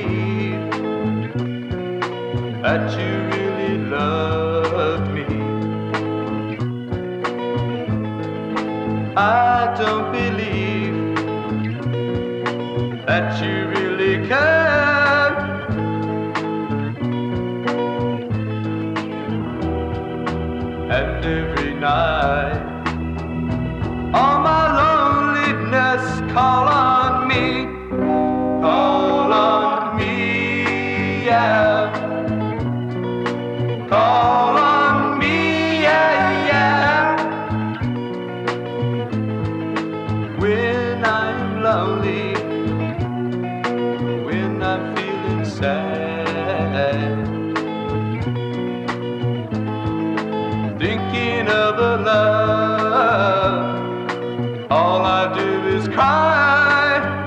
believe that you really love me. I don't believe that you really care. And every night, all my loneliness call on me, yeah. Call on me, yeah, yeah. When I'm lonely, when I'm feeling sad, thinking of the love, all I do is cry.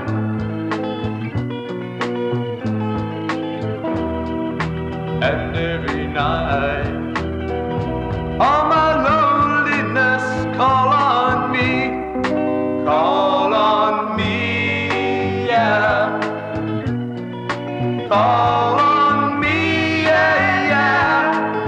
And every night, all my loneliness call on me, yeah. Call on me, yeah, yeah.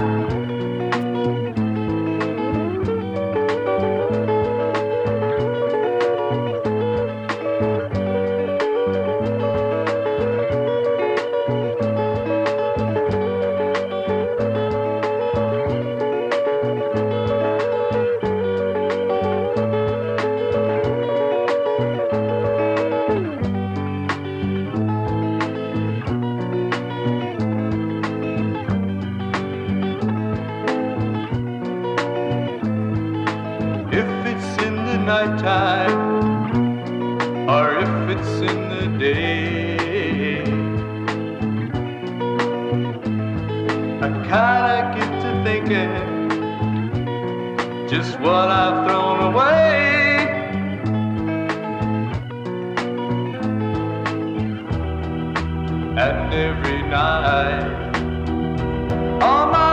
If it's in the nighttime or if it's in the day, I kinda get to thinking just what I've thrown away. And every night, all my